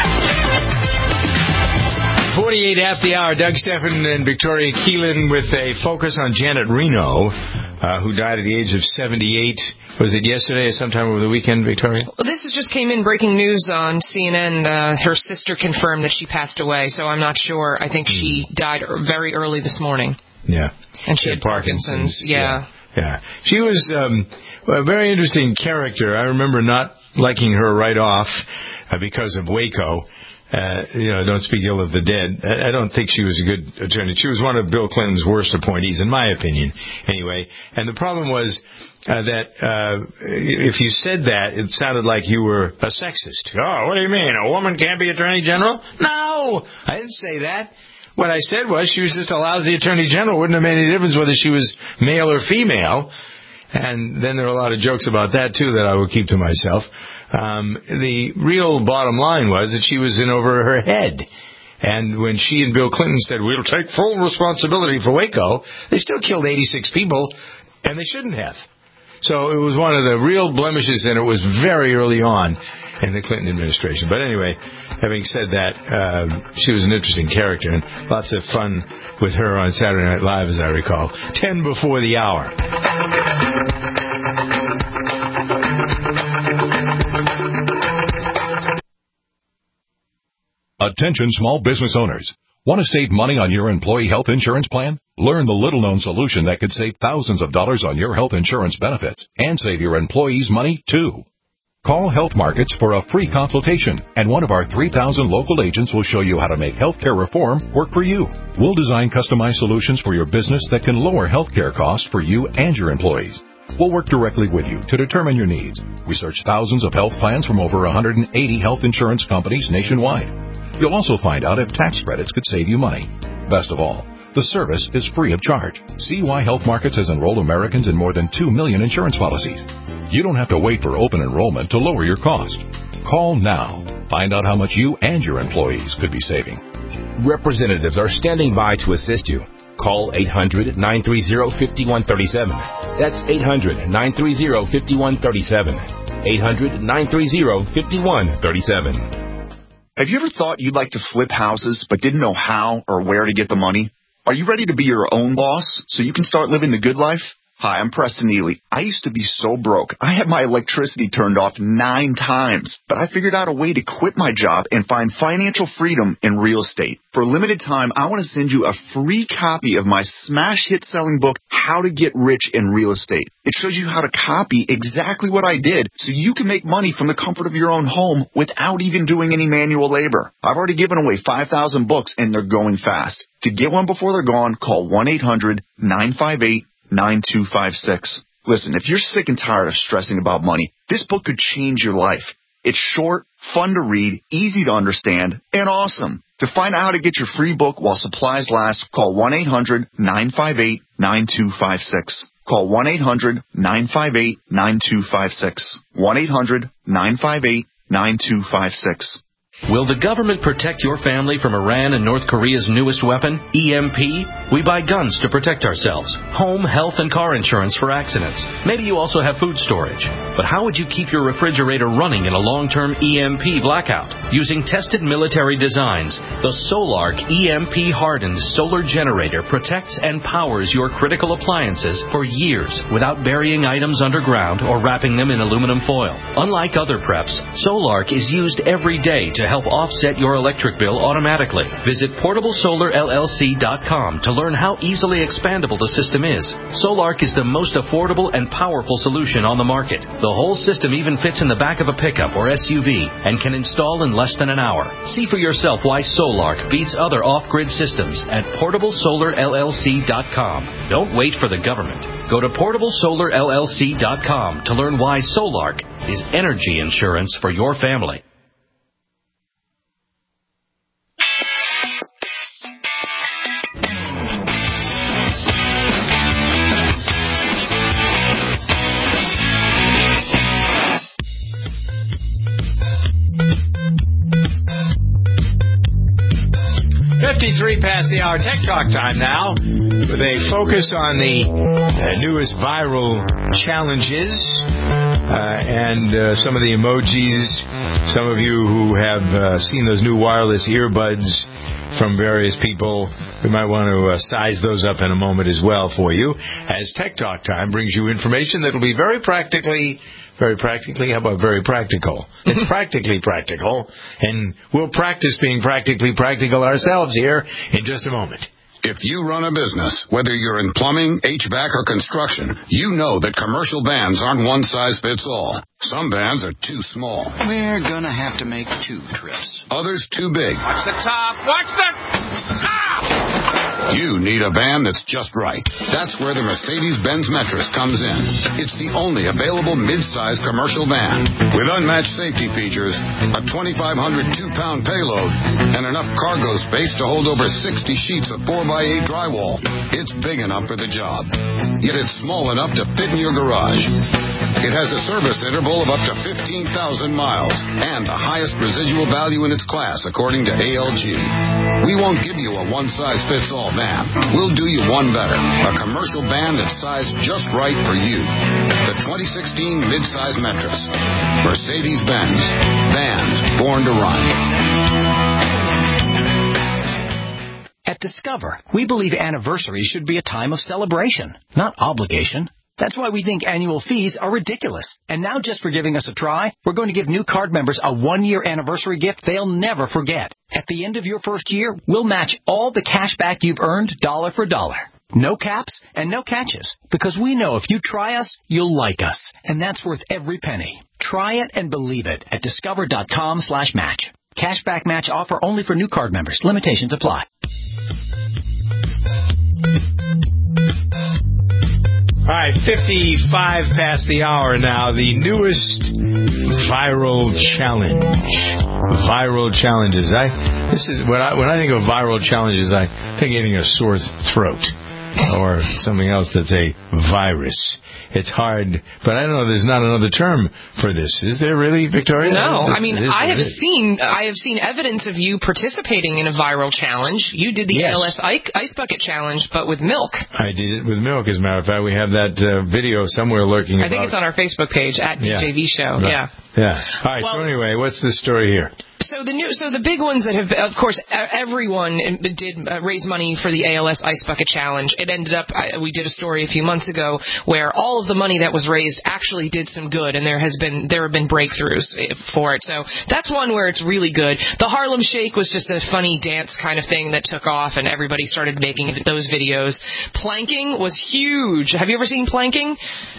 forty-eight after the hour. Doug Stephan and Victoria Keelan with a focus on Janet Reno, uh, who died at the age of seventy-eight. Was it yesterday or sometime over the weekend, Victoria? Well, this is just came in breaking news on C N N. Uh, her sister confirmed that she passed away, so I'm not sure. I think she died very early this morning. Yeah. And she, she had Parkinson's. Parkinson's. Yeah. yeah. Yeah. She was um, a very interesting character. I remember not liking her right off uh, because of Waco. Uh, you know, don't speak ill of the dead. I don't think she was a good attorney. She was one of Bill Clinton's worst appointees, in my opinion, anyway. And the problem was uh, that uh, if you said that, it sounded like you were a sexist. Oh, what do you mean? A woman can't be attorney general? No, I didn't say that. What I said was she was just a lousy attorney general. Wouldn't have made any difference whether she was male or female. And then there were a lot of jokes about that, too, that I will keep to myself. Um, the real bottom line was that she was in over her head. And when she and Bill Clinton said, we'll take full responsibility for Waco, they still killed eighty-six people, and they shouldn't have. So it was one of the real blemishes, and it was very early on in the Clinton administration. But anyway, having said that, uh, she was an interesting character, and lots of fun with her on Saturday Night Live, as I recall. Ten before the hour. Attention small business owners. Want to save money on your employee health insurance plan? Learn the little-known solution that could save thousands of dollars on your health insurance benefits and save your employees money, too. Call Health Markets for a free consultation, and one of our three thousand local agents will show you how to make healthcare reform work for you. We'll design customized solutions for your business that can lower healthcare costs for you and your employees. We'll work directly with you to determine your needs. We search thousands of health plans from over one hundred eighty health insurance companies nationwide. You'll also find out if tax credits could save you money. Best of all, the service is free of charge. See why Health Markets has enrolled Americans in more than two million insurance policies. You don't have to wait for open enrollment to lower your cost. Call now. Find out how much you and your employees could be saving. Representatives are standing by to assist you. Call eight hundred, nine three zero, five one three seven. That's eight hundred, nine three zero, five one three seven. eight hundred, nine three zero, five one three seven. Have you ever thought you'd like to flip houses but didn't know how or where to get the money? Are you ready to be your own boss so you can start living the good life? Hi, I'm Preston Neely. I used to be so broke. I had my electricity turned off nine times, but I figured out a way to quit my job and find financial freedom in real estate. For a limited time, I want to send you a free copy of my smash hit selling book, How to Get Rich in Real Estate. It shows you how to copy exactly what I did so you can make money from the comfort of your own home without even doing any manual labor. I've already given away five thousand books and they're going fast. To get one before they're gone, call one eight hundred, nine five eight, nine two five six. Listen, if you're sick and tired of stressing about money, this book could change your life. It's short, fun to read, easy to understand, and awesome. To find out how to get your free book while supplies last, call one eight hundred, nine five eight, nine two five six. Call one eight hundred, nine five eight, nine two five six. one eight hundred, nine five eight, nine two five six. Will the government protect your family from Iran and North Korea's newest weapon, E M P? We buy guns to protect ourselves, home, health, and car insurance for accidents. Maybe you also have food storage. But how would you keep your refrigerator running in a long-term E M P blackout? Using tested military designs, the Solark E M P-hardened solar generator protects and powers your critical appliances for years without burying items underground or wrapping them in aluminum foil. Unlike other preps, Solark is used every day to help offset your electric bill automatically. Visit portable solar L L C dot com to learn how easily expandable the system is. Solark is the most affordable and powerful solution on the market. The whole system even fits in the back of a pickup or S U V and can install in less than an hour. See for yourself why Solark beats other off-grid systems at portable solar L L C dot com. Don't wait for the government. Go to portable solar L L C dot com to learn why Solark is energy insurance for your family. fifty-three past the hour. Tech Talk time now, with a focus on the uh, newest viral challenges uh, and uh, some of the emojis. Some of you who have uh, seen those new wireless earbuds from various people, we might want to uh, size those up in a moment as well for you, as Tech Talk time brings you information that will be very practically Very practically? How about very practical? It's practically practical, and we'll practice being practically practical ourselves here in just a moment. If you run a business, whether you're in plumbing, H V A C, or construction, you know that commercial vans aren't one size fits all. Some vans are too small. We're gonna have to make two trips. Others too big. Watch the top! Watch the top! You need a van that's just right. That's where the Mercedes-Benz Metris comes in. It's the only available mid-size commercial van with unmatched safety features, a twenty-five hundred two-pound payload, and enough cargo space to hold over sixty sheets of four by eight drywall. It's big enough for the job, yet it's small enough to fit in your garage. It has a service interval of up to fifteen thousand miles and the highest residual value in its class, according to A L G. We won't give you a one-size-fits-all van. We'll do you one better, a commercial van that's sized just right for you. The twenty sixteen midsize Metris. Mercedes-Benz. Vans born to run. At Discover, we believe anniversaries should be a time of celebration, not obligation. That's why we think annual fees are ridiculous. And now, just for giving us a try, we're going to give new card members a one-year anniversary gift they'll never forget. At the end of your first year, we'll match all the cash back you've earned dollar for dollar. No caps and no catches, because we know if you try us, you'll like us, and that's worth every penny. Try it and believe it at discover.com slash match. Cashback match offer only for new card members. Limitations apply. All right, fifty-five past the hour now. The newest viral challenge. Viral challenges. I this is when I when I think of viral challenges, I think of getting a sore throat or something else that's a virus. It's hard, but I don't know. There's not another term for this, is there? Really, Victoria? No, I, I mean I have seen I have seen evidence of you participating in a viral challenge. You did the yes. A L S Ice Bucket Challenge, but with milk. I did it with milk. As a matter of fact, we have that uh, video somewhere lurking. I think about. It's on our Facebook page at D J V Show. Right. Yeah. Yeah. All right. Well, so anyway, what's the story here? So the new, so the big ones that have, of course, everyone did uh, raise money for the A L S Ice Bucket Challenge. It ended up, I, we did a story a few months ago where all of the money that was raised actually did some good, and there has been there have been breakthroughs for it. So that's one where it's really good. The Harlem Shake was just a funny dance kind of thing that took off, and everybody started making those videos. Planking was huge. Have you ever seen planking?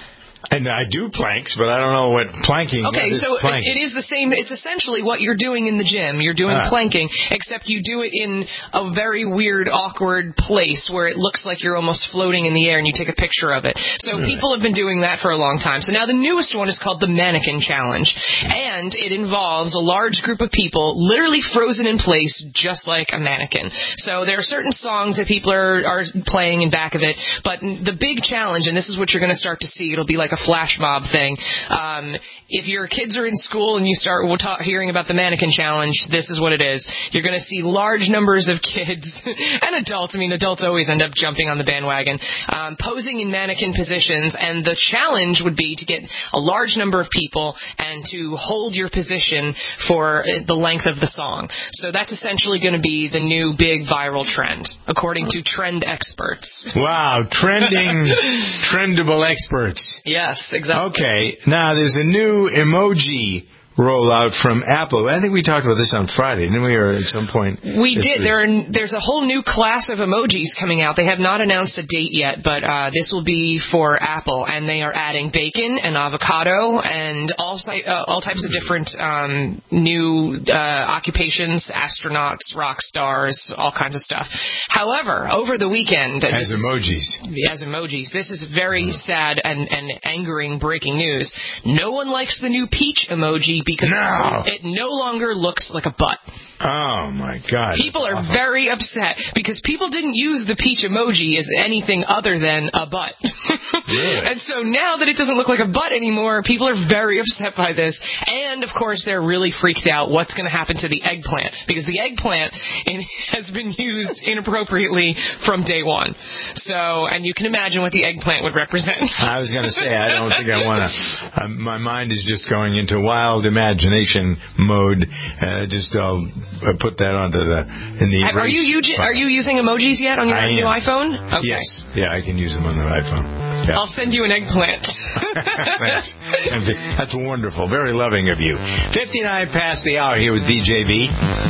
And I do planks, but I don't know what planking Okay, is. so planking. it is the same. It's essentially what you're doing in the gym. You're doing ah. planking, except you do it in a very weird, awkward place where it looks like you're almost floating in the air, and you take a picture of it. So really? People have been doing that for a long time. So now the newest one is called the Mannequin Challenge, and it involves a large group of people literally frozen in place just like a mannequin. So there are certain songs that people are, are playing in back of it, but the big challenge, and this is what you're going to start to see, it'll be like a a flash mob thing. Um, if your kids are in school and you start we'll talk, hearing about the Mannequin Challenge, this is what it is. You're going to see large numbers of kids and adults. I mean, adults always end up jumping on the bandwagon, um, posing in mannequin positions, and the challenge would be to get a large number of people and to hold your position for the length of the song. So that's essentially going to be the new big viral trend, according to trend experts. Wow, trending, trendable experts. Yes, exactly. Okay, now there's a new emoji rollout from Apple. I think we talked about this on Friday, didn't we, or at some point? We did. There are, there's a whole new class of emojis coming out. They have not announced a date yet, but uh, this will be for Apple, and they are adding bacon and avocado and all, uh, all types of different um, new uh, occupations, astronauts, rock stars, all kinds of stuff. However, over the weekend... As emojis. Is, as emojis. This is very sad and, and angering breaking news. No one likes the new peach emoji because no. it no longer looks like a butt. Oh, my God. People are very upset because people didn't use the peach emoji as anything other than a butt. Really? And so now that it doesn't look like a butt anymore, people are very upset by this. And, of course, they're really freaked out what's going to happen to the eggplant, because the eggplant has been used inappropriately from day one. So, and you can imagine what the eggplant would represent. I was going to say, I don't think I want to. Uh, my mind is just going into wild imagination mode. Uh, just I'll uh, put that onto the in the. Are you u- are you using emojis yet on your I new am. iPhone? Okay. Yes, yeah, I can use them on the iPhone. Yeah. I'll send you an eggplant. Thanks. That's wonderful. Very loving of you. fifty-nine past the hour here with D J V.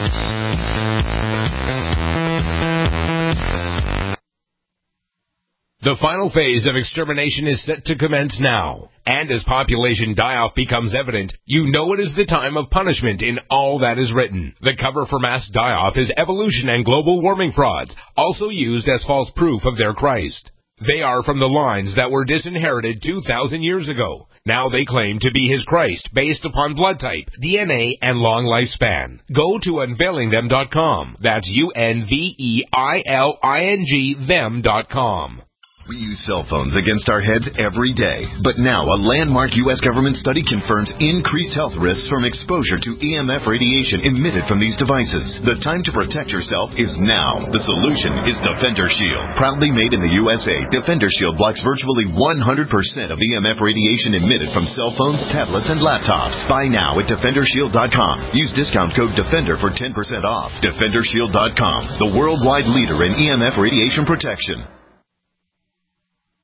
The final phase of extermination is set to commence now. And as population die-off becomes evident, you know it is the time of punishment in all that is written. The cover for mass die-off is evolution and global warming frauds, also used as false proof of their Christ. They are from the lines that were disinherited two thousand years ago. Now they claim to be his Christ based upon blood type, D N A, and long lifespan. Go to unveiling them dot com. That's U N V E I L I N G them dot com. We use cell phones against our heads every day. But now a landmark U S government study confirms increased health risks from exposure to E M F radiation emitted from these devices. The time to protect yourself is now. The solution is Defender Shield. Proudly made in the U S A, Defender Shield blocks virtually one hundred percent of E M F radiation emitted from cell phones, tablets, and laptops. Buy now at defender shield dot com. Use discount code DEFENDER for ten percent off. defender shield dot com, the worldwide leader in E M F radiation protection.